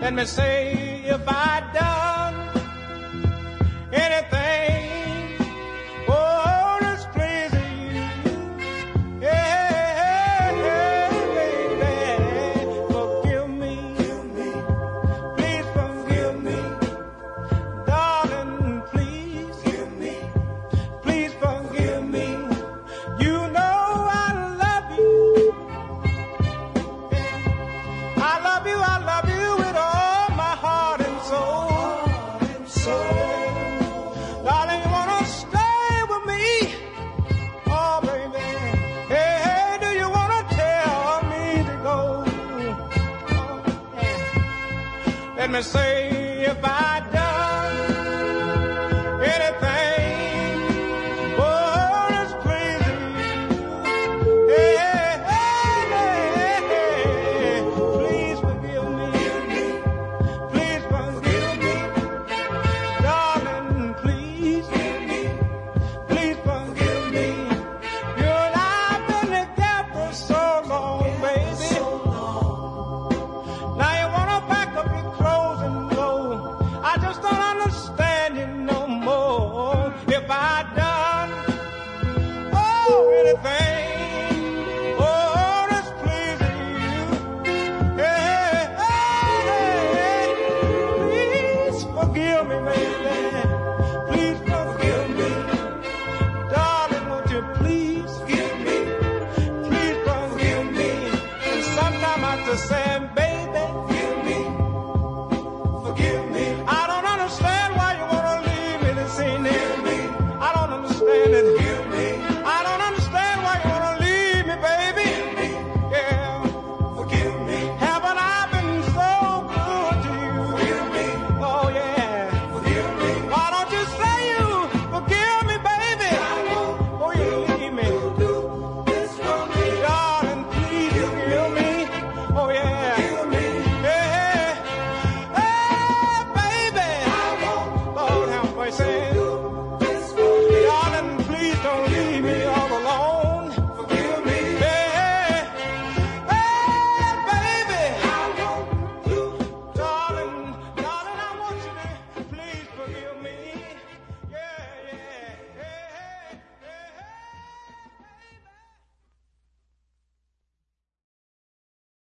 Let me say if I done anything, oh, that's pleasing you. Yeah, baby, forgive me. Please forgive me. Darling, please forgive me. Please forgive me. You know I love you. I love you, I love you with all my heart and soul. Darling, you wanna stay with me? Oh, baby. Hey, hey, do you wanna tell me to go? Oh, yeah. Let me say